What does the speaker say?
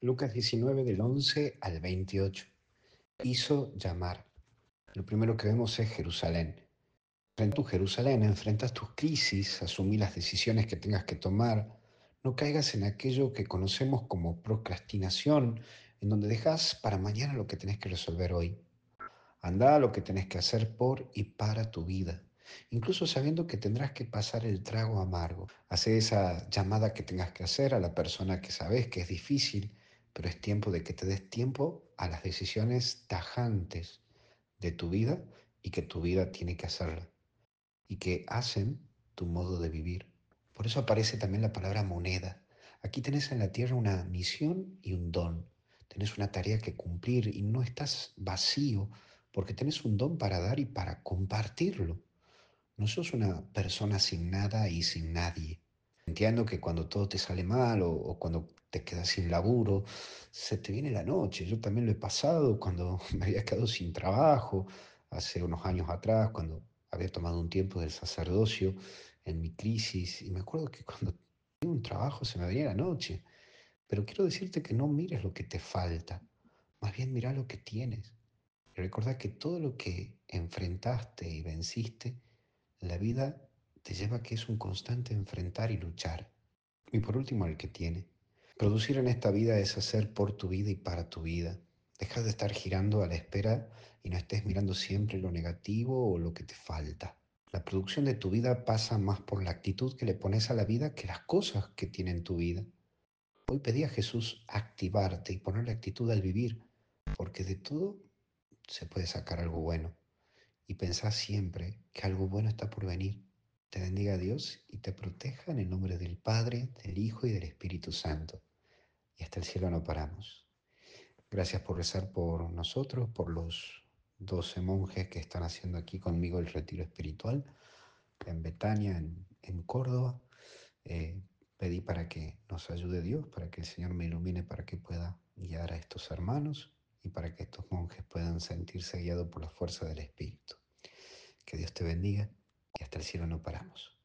Lucas 19 del 11 al 28. Hizo llamar. Lo primero que vemos es Jerusalén. Enfrenta tu Jerusalén, enfrentas tus crisis, asumí las decisiones que tengas que tomar. No caigas en aquello que conocemos como procrastinación, en donde dejas para mañana lo que tenés que resolver hoy. Anda a lo que tenés que hacer por y para tu vida, incluso sabiendo que tendrás que pasar el trago amargo. Hace esa llamada que tengas que hacer a la persona que sabes que es difícil, pero es tiempo de que te des tiempo a las decisiones tajantes de tu vida y que tu vida tiene que hacerla y que hacen tu modo de vivir. Por eso aparece también la palabra moneda. Aquí tenés en la tierra una misión y un don. Tenés una tarea que cumplir y no estás vacío porque tenés un don para dar y para compartirlo. No sos una persona sin nada y sin nadie. Entiendo que cuando todo te sale mal o cuando te quedas sin laburo, se te viene la noche. Yo también lo he pasado cuando me había quedado sin trabajo, hace unos años atrás, cuando había tomado un tiempo del sacerdocio en mi crisis. Y me acuerdo que cuando tenía un trabajo se me venía la noche. Pero quiero decirte que no mires lo que te falta, más bien mira lo que tienes. Y recordá que todo lo que enfrentaste y venciste, la vida te lleva a que es un constante enfrentar y luchar. Y por último, el que tiene. Producir en esta vida es hacer por tu vida y para tu vida. Deja de estar girando a la espera y no estés mirando siempre lo negativo o lo que te falta. La producción de tu vida pasa más por la actitud que le pones a la vida que las cosas que tiene en tu vida. Hoy pedí a Jesús activarte y ponerle actitud al vivir, porque de todo se puede sacar algo bueno. Y pensá siempre que algo bueno está por venir. Te bendiga Dios y te proteja en el nombre del Padre, del Hijo y del Espíritu Santo. Y hasta el cielo no paramos. Gracias por rezar por nosotros, por los 12 monjes que están haciendo aquí conmigo el retiro espiritual en Betania, en Córdoba. Eh, Pedí para que nos ayude Dios, para que el Señor me ilumine, para que pueda guiar a estos hermanos y para que estos monjes puedan sentirse guiados por la fuerza del Espíritu. Que Dios te bendiga y hasta el cielo no paramos.